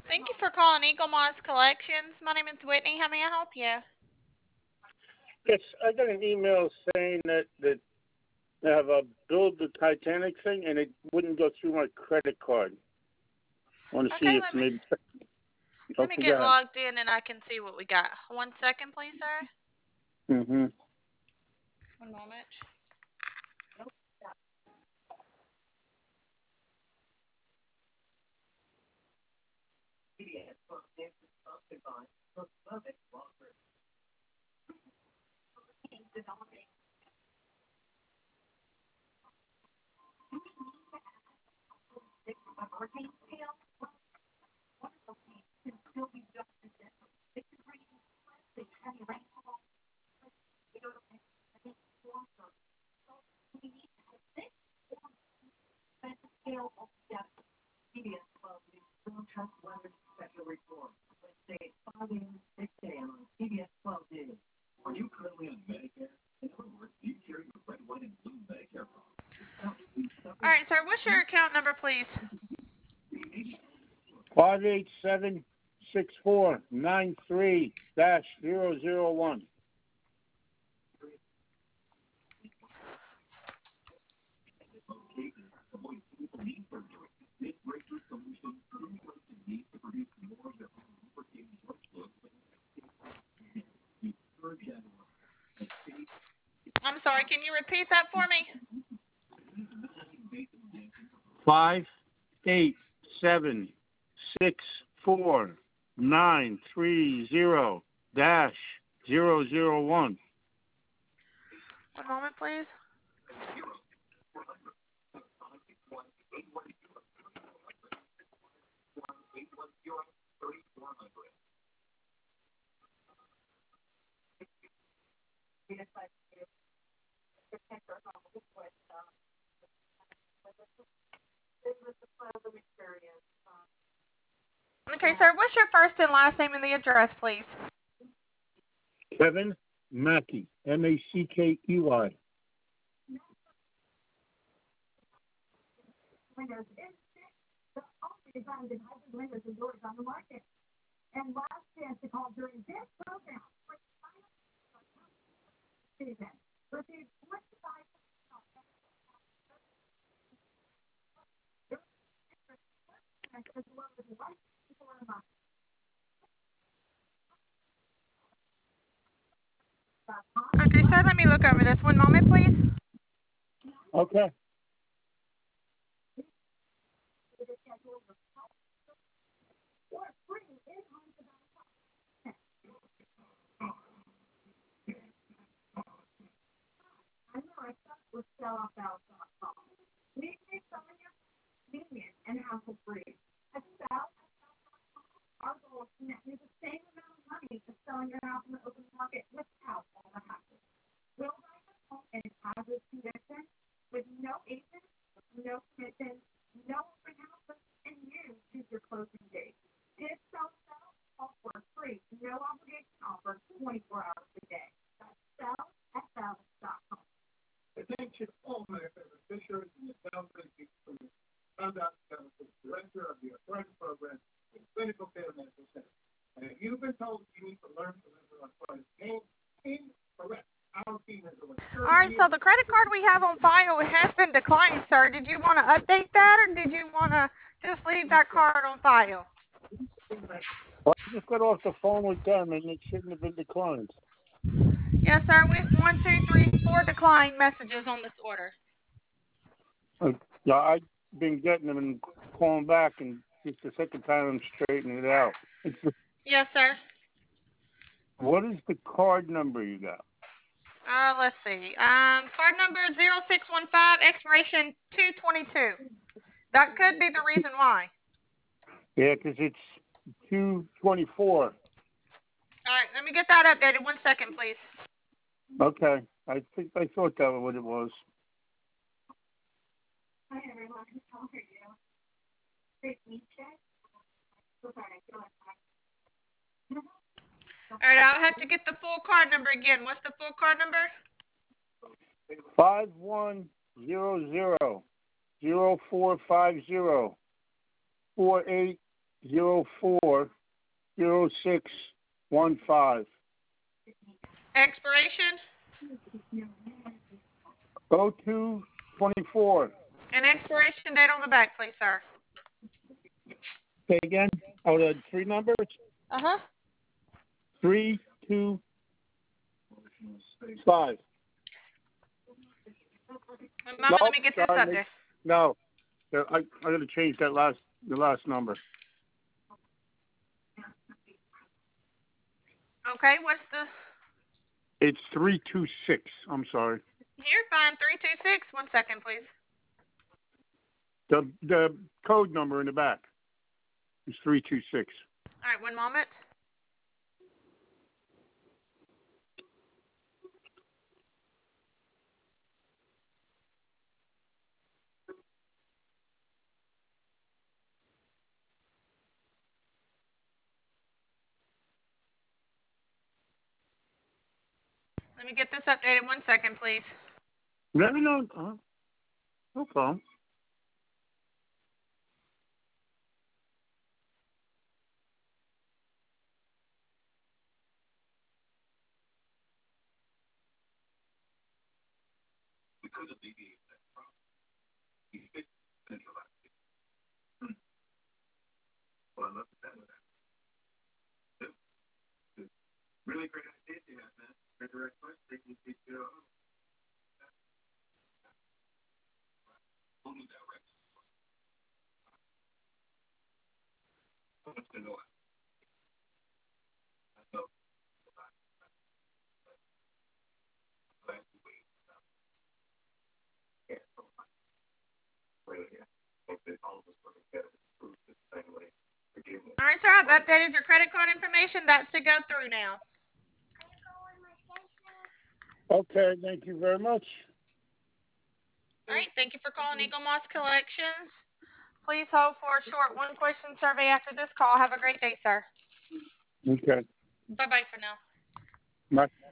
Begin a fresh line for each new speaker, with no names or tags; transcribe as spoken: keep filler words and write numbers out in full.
Thank you for calling Eagle Moss Collections. My name is Whitney. How may I help you?
Yes, I got an email saying that that I have a build the Titanic thing, and it wouldn't go through my credit card. I want to see
Okay,
if
let me
maybe.
let me
Okay, go
get
ahead.
logged in and I can see what we got. One second, please, sir.
Mm-hmm.
One moment. All right, sir. What's your account number, please?
Five eight seven six four nine three dash zero zero one.
I'm sorry. Can you repeat that for me?
Five eight seven six four nine three zero dash zero zero one.
One moment, please. Okay, sir. What's your first and last name and the address, please?
Kevin Mackey, M A C K E Y.
Okay, sir. Let me look over this. One moment, please.
Okay. Attention all manufacturers, Fisher is the foundation for the conduct director of the arthritis program in Clinical Care Medical Center. And if you've been told you need to learn to live with arthritis pain, incorrect. Our team has over
All
thirty
right, so
years.
the credit card we have on file has been declined, sir. Did you want to update that or did you want to just leave that card on file?
Well, I just got off the phone with them, and it shouldn't have been declined.
Yes, sir. We have one, two, three, four declined messages on this order.
Uh, yeah, I've been getting them and calling back, and it's the second time I'm straightening it out. It's the,
Yes, sir.
what is the card number you got?
Uh, let's see. Um, card number zero six one five, expiration two twenty-two. That could be the reason why.
Yeah, because it's two twenty-four.
All right, let me get that updated. One second, please.
Okay, I think I thought that was what it was.
All right, I'll have to get the full card number again. What's the full card number?
Five one zero zero zero four five zero four eight zero four zero six one five.
Expiration
oh two twenty-four.
and expiration date on the back, please, sir.
Say again. Oh, the three numbers.
Uh huh.
Three two five.
Mama,
Nope,
let me get this
sorry,
up there.
No, I I got to change that last the last number.
Okay, what's the?
It's three two six. I'm sorry.
You're fine. Three two six. One second, please.
The the code number in the back is three two six.
All right, one moment. Let me get this updated. One second, please.
No, no, uh, no problem. Because of the well, look at that. Really great idea, you have, man. Very direct question. They can teach you. Only direct. So much to know. I know.
All right, sir. I've updated your credit card information. That should go through now.
Okay, thank you very much.
All right. Thank you for calling Eagle Moss Collections. Please hold for a short one-question survey after this call. Have a great day, sir.
Okay.
Bye-bye for now.
Bye.